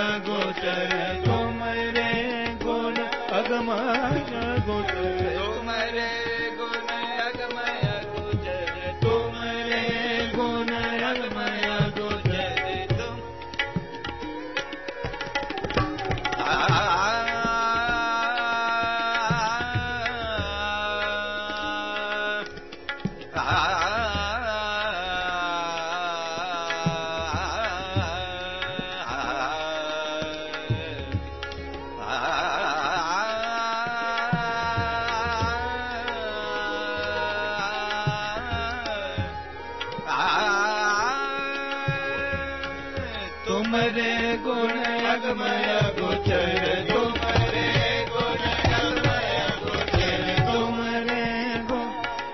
गोचर तुम्हारे गुण अगमय गोचर तुम्हारे गुण अगमय गोचर तुम्हारे गुण अगमय गोचर तुम तुम्हारे गुण अगमय गोचर तुम्हारे गुण अगमय गोचर तुम्हारे गुण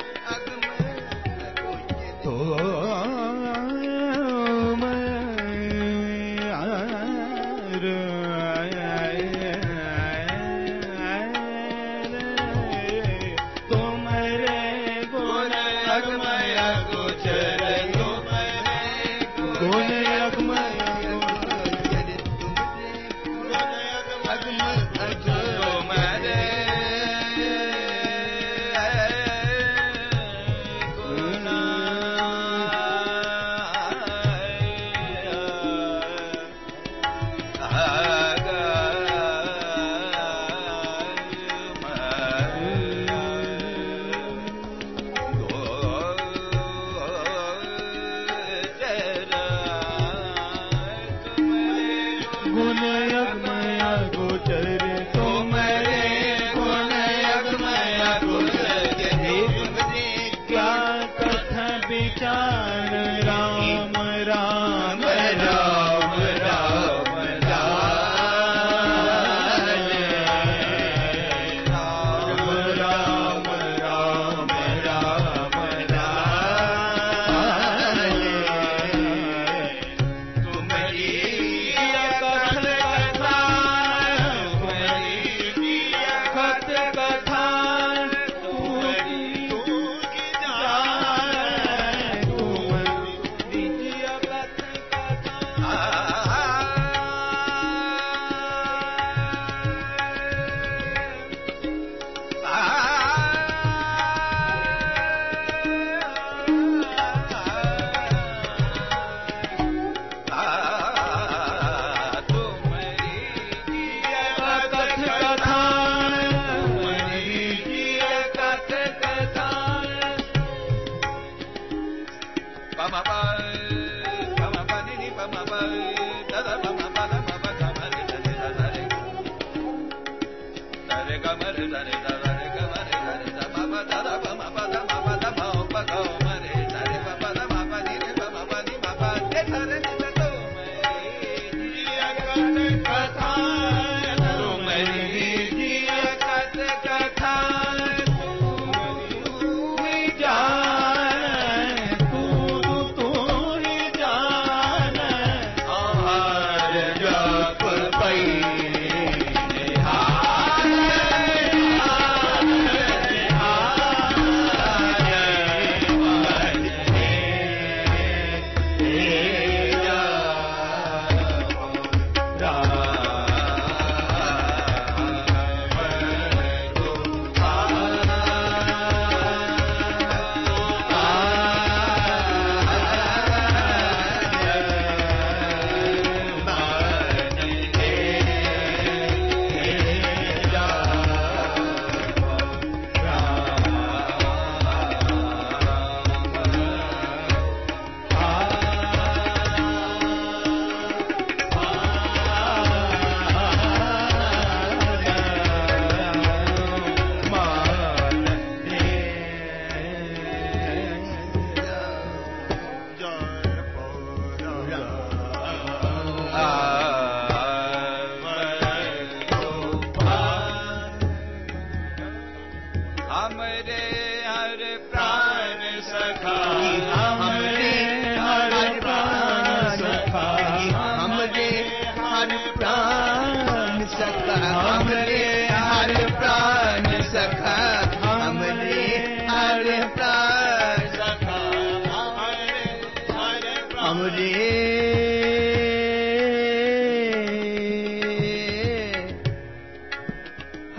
अगमय गोचर तुम्हारे गुण अगमय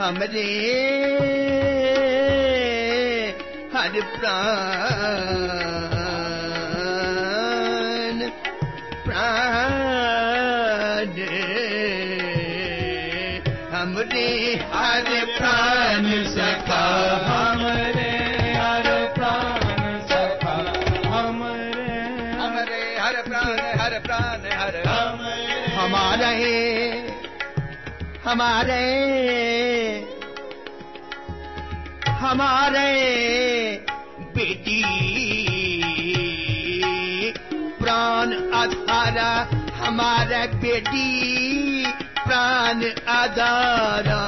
हमरे हर प्राण प्राण हमरे हर प्राण सखा हमरे हर प्राण सखा हमरे हर प्राण हर हमारे बेटी प्राण आधारा हमारा बेटी प्राण आधारा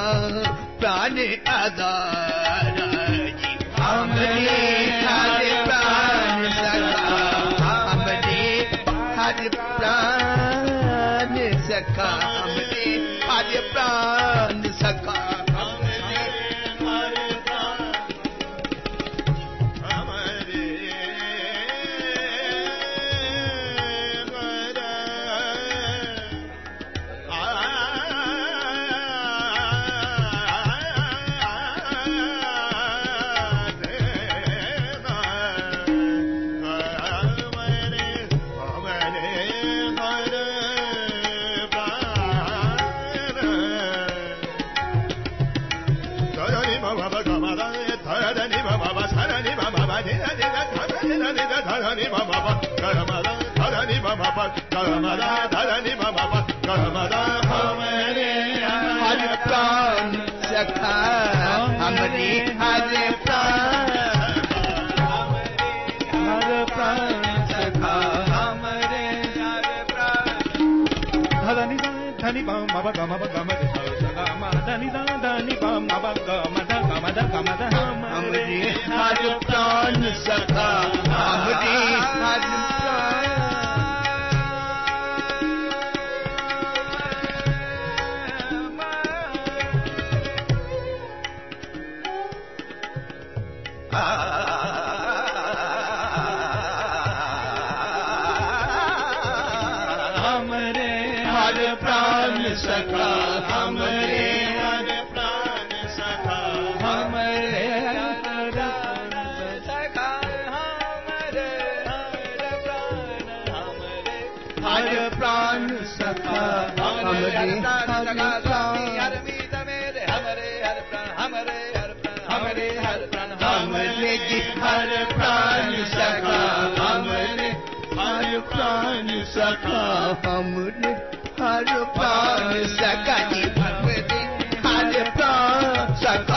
जी हमरे हर प्राण सखा हमरे हर प्राण सखा हमरे हर प्राण सखा हमरे हर प्राण सखा हमरे हर प्राण सखा हमरे हर प्राण धनी धनी बम बम गम गम धनी धनी बम बम गम गम हमरे हर प्राण सखा हमरे हर सखा हमरे हर प्राण सखा हमरे हर प्राण सखा हमरे हर प्राण सखा हमरे हर प्राण हर मीत मेरे हमरे हर प्राण हमरे हर प्राण हमरे हर प्राण हमरे जी हर प्राण सखा हमरे हर प्राण सखा हमरे हर प्राण सखा जी हमरे हर प्राण सखा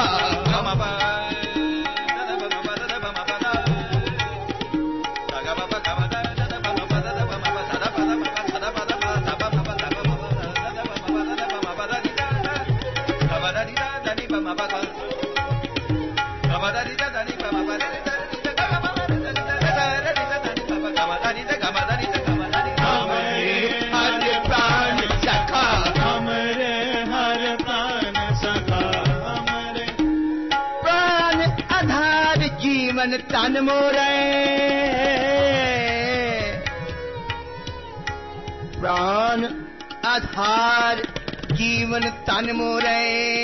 तन मोरे प्राण आधार जीवन तन मोरे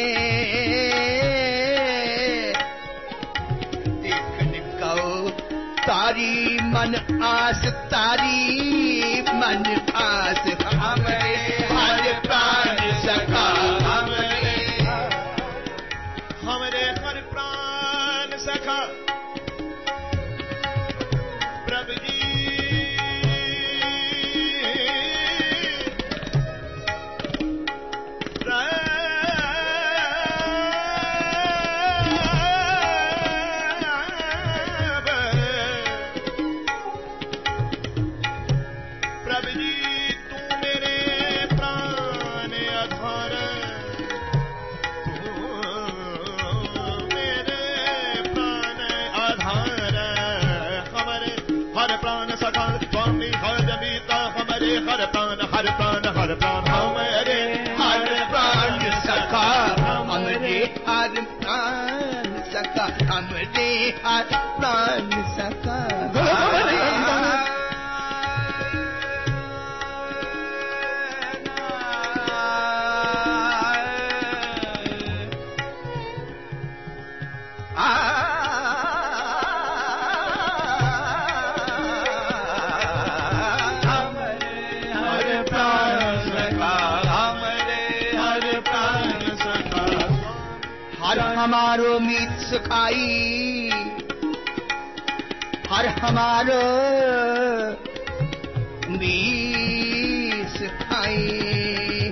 देखने को तारी मन आस तारी मन आस हमरे हर प्राण सखा हमरे हर प्राण सखा हर प्राण हमरे हर प्राण सखा हमरे हर प्राण सखा हमरे हर प्राण सखा हर हमारो मीत सुखाई, हर हमारो मीत सुखाई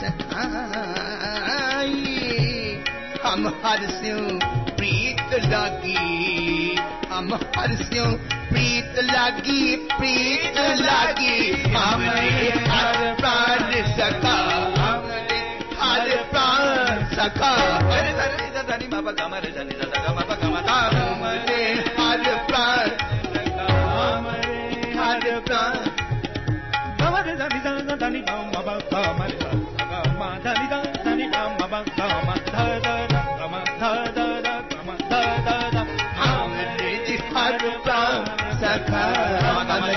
सखाई। हम हर स्यों प्रीत लागी, हम हर स्यों प्रीत लागी, प्रीत लागी। हमरे हर प्राण सखा, हमरे हर प्राण सखा। हरे धरे धनी बाबा कमरे धनी दादा बाबा कमता। हमरे हर प्राण सखा, हमरे हर प्राण। कमरे धनी दादा धनी बाबा कमरे दादा मा धनी दादा धनी बाबा कम धा धा कम धा धा कम धा धा। हमरे हर प्राण सखा, हमरे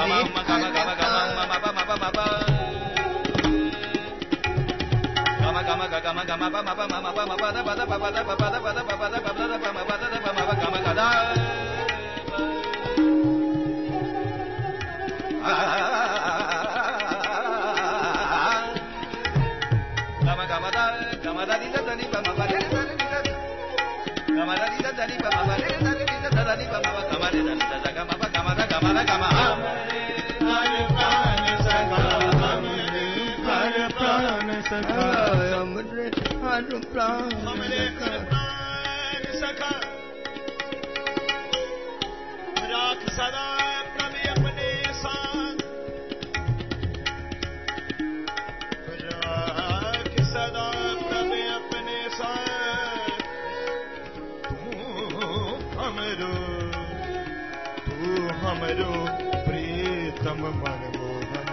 राख सदा प्रभु अपने साथ, राख सदा प्रभु अपने साथ। तू हमरो प्रीतम मनमोहन,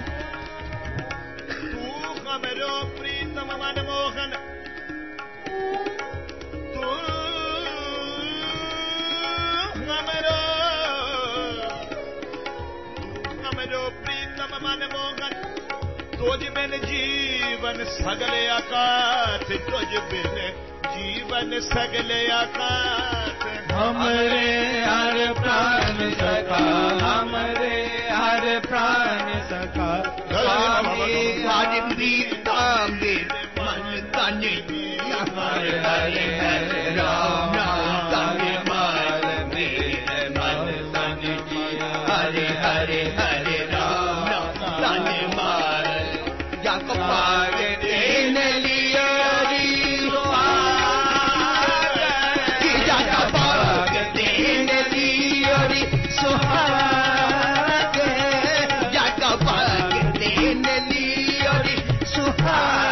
तू हमरो प्रीतम मनमोहन। प्रीतम मनमोहन, तुझ बिन जीवन सगले आकाश, तुझ बिन जीवन सगले आकाश। हमरे हर प्राण सखा, हमरे हर प्राण सखा। स्वामी हर प्रीतम मन तन, हरे हरे हरे राम राम तन मन मेरे मन तन। हरे हरे हरे राम राम तन मन। जग पाग देन लिया री सुहाग, जग पाग देन लिया री सुहाग, जग पाग देन लिया री सुहाग।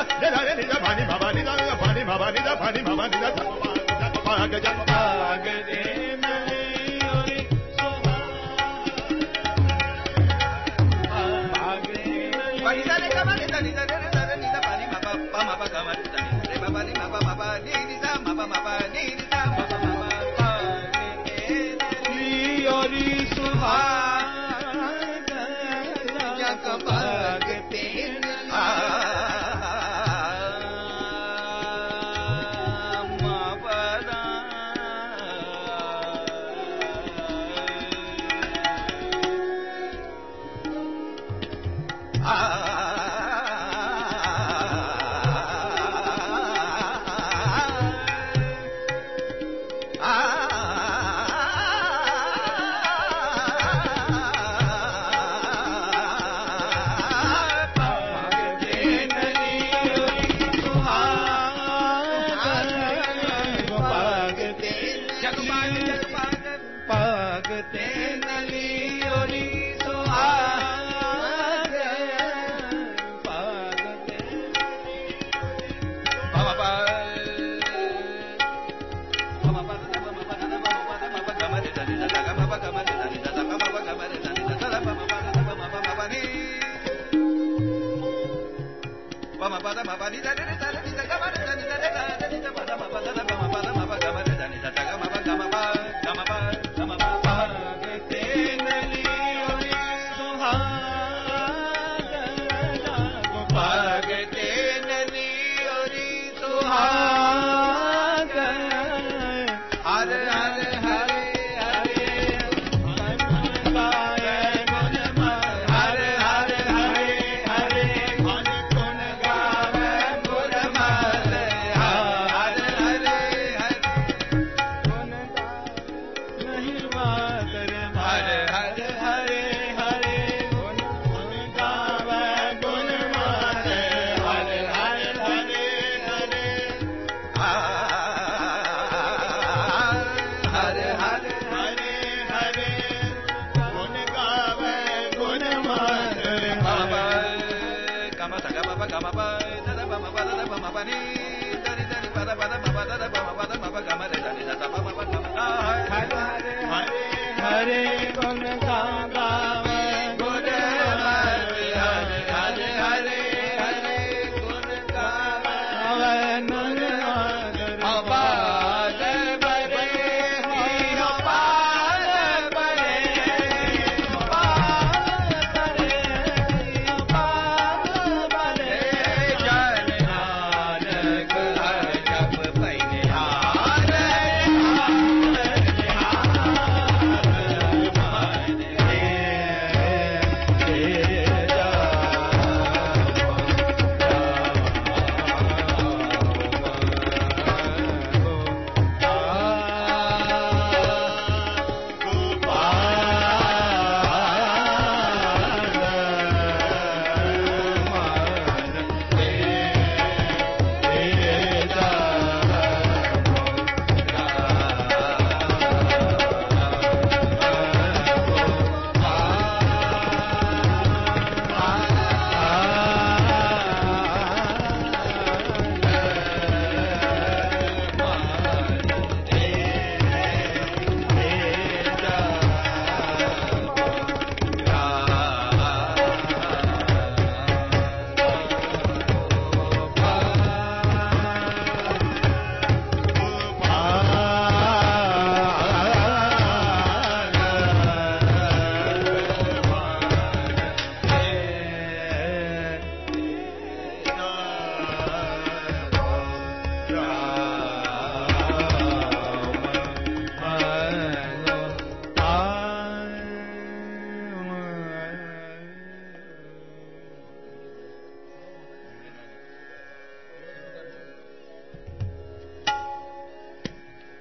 Baba